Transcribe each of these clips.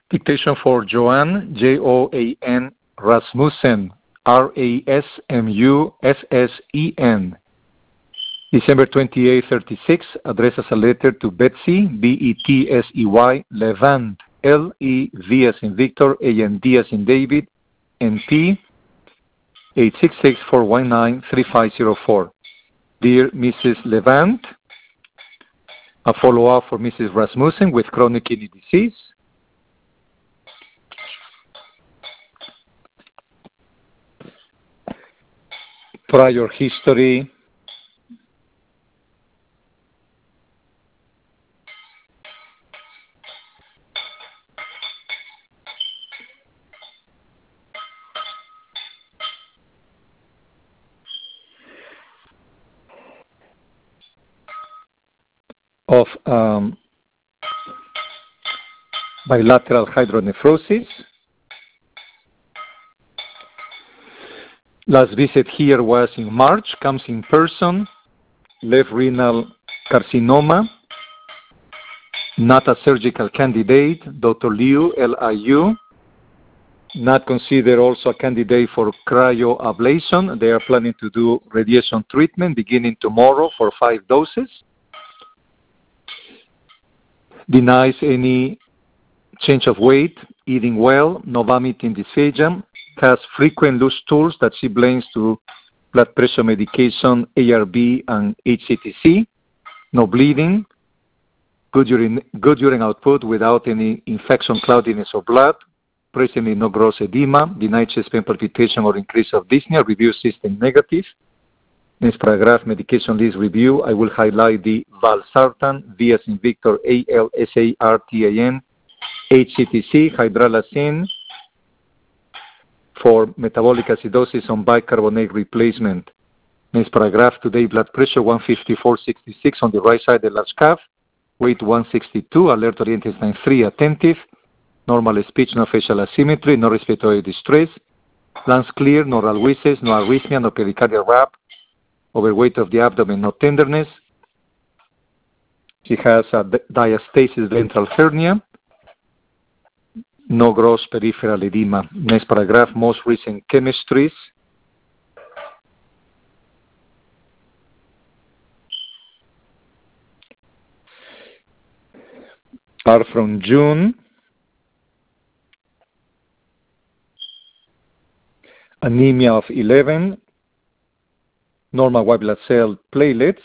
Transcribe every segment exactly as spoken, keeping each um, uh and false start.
Dictation for Joan, J O A N Rasmussen, R A S M U S S E N. December twenty-eighth, thirty-six, addressed as a letter to Betsy, B E T S E Y, Levant, L E V as in Victor, A N D as in David, N P, eight six six, four one nine, three five zero four. Dear Missus Levant, a follow-up for Missus Rasmussen with chronic kidney disease. Prior history. Of um, bilateral hydronephrosis. Last visit here was in March, comes in person, left renal carcinoma, not a surgical candidate, Doctor Liu, L I U, not considered also a candidate for cryoablation. They are planning to do radiation treatment beginning tomorrow for five doses. Denies any change of weight, eating well, no vomiting, dysphagia, has frequent loose stools that she blames to blood pressure medication, A R B, and H C T C, no bleeding, good urine, good urine output without any infection, cloudiness, or blood, presently no gross edema, denied chest pain palpitation or increase of dyspnea, review system negative. Next paragraph, medication list review. I will highlight the valsartan, V as in Victor, A L S A R T A N, H C T C, hydralazine for metabolic acidosis on bicarbonate replacement. Next paragraph, today blood pressure one fifty-four sixty-six on the right side of the large calf, weight one sixty-two, alert oriented sign three, attentive, normal speech, no facial asymmetry, no respiratory distress, lungs clear, no oral wheezes, no arrhythmia, no pericardial rap, overweight of the abdomen, no tenderness. She has a diastasis ventral hernia, no gross peripheral edema. Next paragraph, most recent chemistries. Are from June. Anemia of eleven. Normal white blood cell platelets,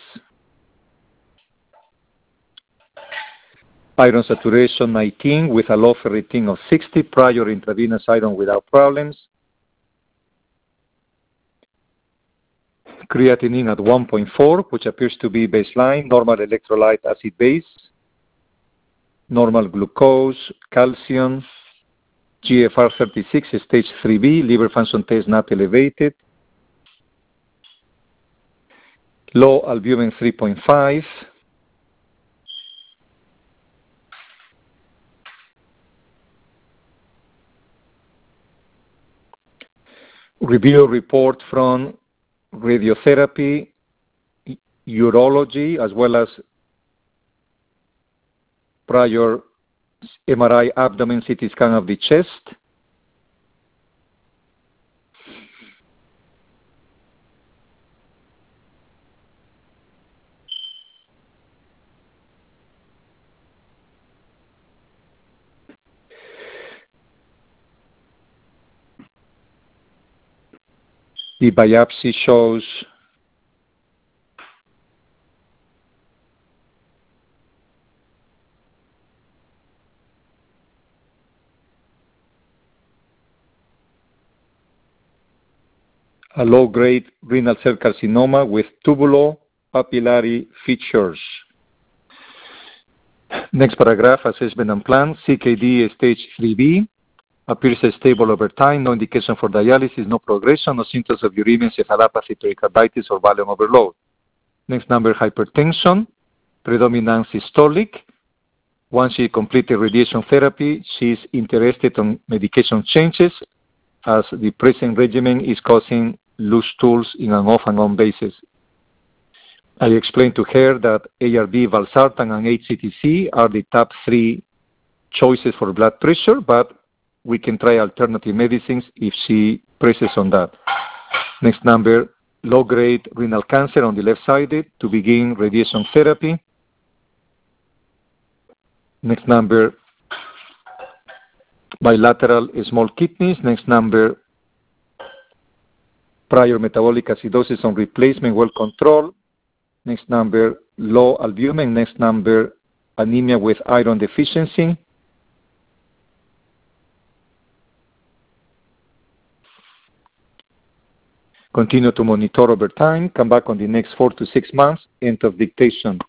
iron saturation nineteen with a low ferritin of sixty, prior intravenous iron without problems, creatinine at one point four, which appears to be baseline, normal electrolyte acid base, normal glucose, calcium, G F R thirty-six, stage three B, liver function test not elevated, low albumin three point five, review report from radiotherapy, urology, as well as prior M R I abdomen C T scan of the chest. The biopsy shows a low-grade renal cell carcinoma with tubulo-papillary features. Next paragraph, assessment and plan, C K D stage three B, appears stable over time, no indication for dialysis, no progression, no symptoms of uremia, encephalopathy, pericarditis, or volume overload. Next number, hypertension, predominant systolic. Once she completed radiation therapy, she is interested in medication changes as the present regimen is causing loose stools in an off and on basis. I explained to her that A R B, valsartan, and H C T C are the top three choices for blood pressure, but we can try alternative medicines if she presses on that. Next number, low-grade renal cancer on the left-sided to begin radiation therapy. Next number, bilateral small kidneys. Next number, prior metabolic acidosis on replacement, well controlled. Next number, low albumin. Next number, anemia with iron deficiency. Continue to monitor over time. Come back on the next four to six months. End of dictation.